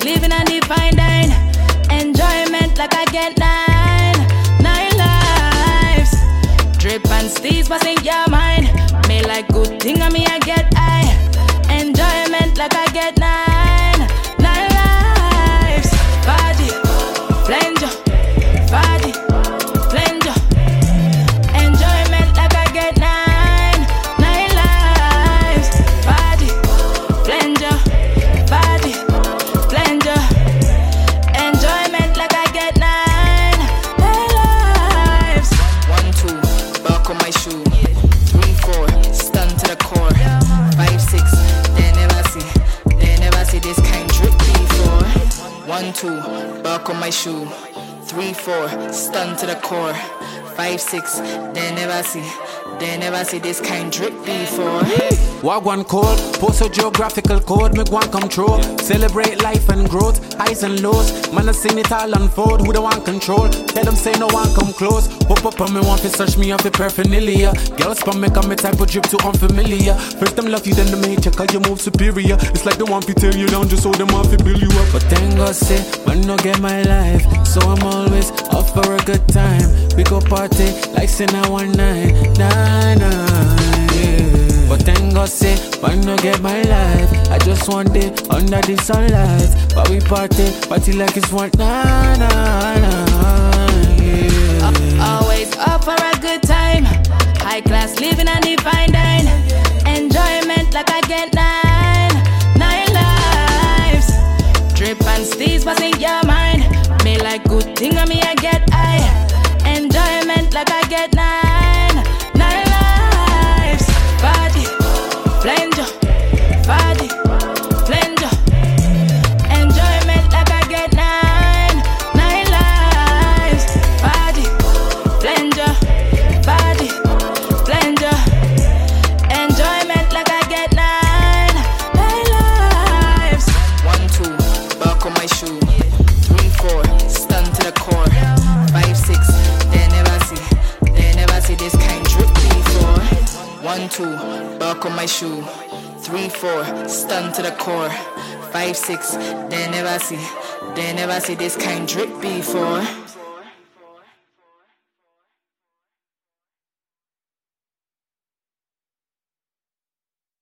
living and the fine dine. Enjoyment like I get 9 lives. Drip and steez passing your mind. Me like good thing and me I get high. Enjoyment like I get 9 lives. Party, flanger, party, flanger. Enjoyment like I get 9 lives. Party, flanger, party, flanger. Enjoyment like I get 9 lives. 1, 2, buckle my shoe. 3, 4, stun to the core. 5, 6, they never see this kind drip before. 1, 2, buckle my shoe. 3, 4, stun to the core. 5, 6, they never see this kind drip before. Wagwan code, post a geographical code, make one come true. Celebrate life and growth, highs and lows. Man, I seen it all unfold, who don't want control? Tell them say no one come close. Pop up on me, want to search me off a paraphernalia. Girls spam me, come me type of drip too unfamiliar. First them love you, then them hate you, cause you move superior. It's like they want to tear you down just so them want to build you up. But thank God say, man, no get my life. So I'm always up for a good time. We go party like say now 1 night, yeah. But thank God say, man, no get my life. I just want it under the sunlight. But we party like it's 1 night, yeah. Always up for a good time. High class living and the fine dine. Enjoyment like I get 9 lives. Drip and steez passing your mind. Me like good thing and me I get high. Enjoyment like I get 9 lives. Party, flanger, party, flanger. Enjoyment like I get 9 lives. Party, flanger, party, flanger. Enjoyment like I get 9 lives. 1, 2, buckle my shoe. 3, 4, stun to the core. 5, 6, they never see this kind drip before. 1, 2, buckle my shoe. 3, 4, stun to the core. 5, 6, they never see this kind drip before.